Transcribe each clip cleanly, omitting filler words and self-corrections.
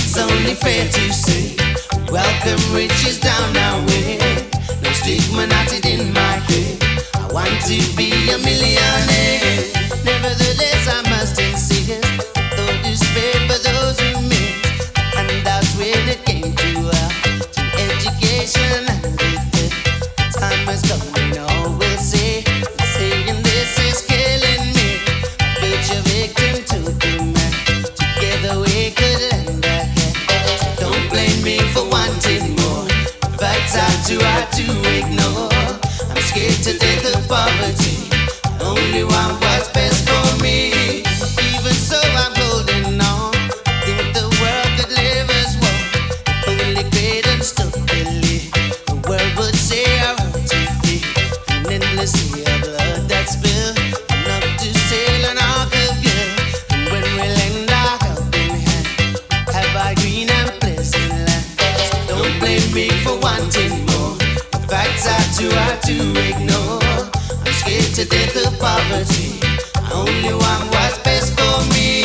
it's only fair to say, welcome riches down our way. No stigma knotted in my head. I want to be a millionaire. Nevertheless, I must insist, though despair for those who miss. And that's when it came to education. The time was coming, all will say, saying this is killing me. I built your victim to the man. Together we could lend a hand. So don't blame me for wanting more. Facts are too hard to ignore. I'm scared to death of poverty. I only want what's best for me. Even so, I'm holding on. I think the world could live as one. If only great and stupidly, the world would say I want to be an endless sea of blood that's spilled, enough to sail an ark of good. And when we lend our helping hand, have our green and pleasant land. So don't blame me for wanting more. The facts are too hard to ignore. I'm scared to death of poverty. I only want what's best for me.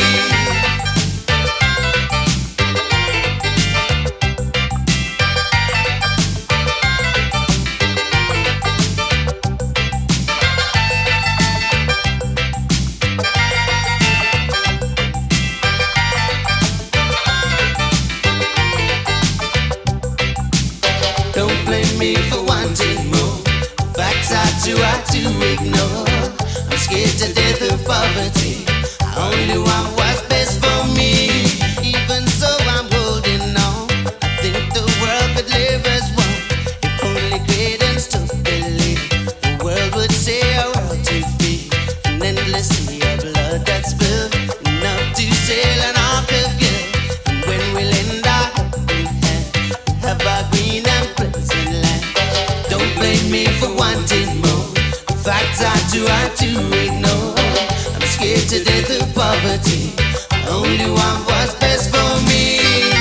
Don't blame me for wanting more. Facts are too hard to ignore. I'm scared to death of poverty. I only want what's best for me. Even so, I'm holding on. I think the world could live as one. If only great and stupidly, the world would say our world to be an endless sea of blood that's spilled, enough to sail an ark of good. And when we lend our helping hand, have our green and pleasant land. Don't blame me for wanting more. The facts are too hard to ignore. I'm scared to death of poverty. I only want what's best for me.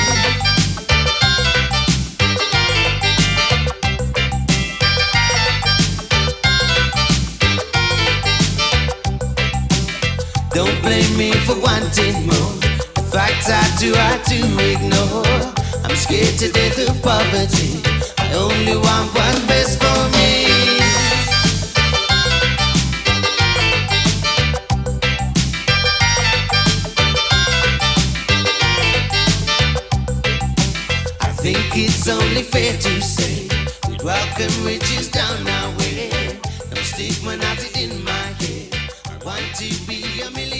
Don't blame me for wanting more. The facts are too hard to ignore. I'm scared to death of poverty. I only want what's best for me. I think it's only fair to say, we'd welcome riches down our way. No stigma knotted in my head. I want to be a millionaire.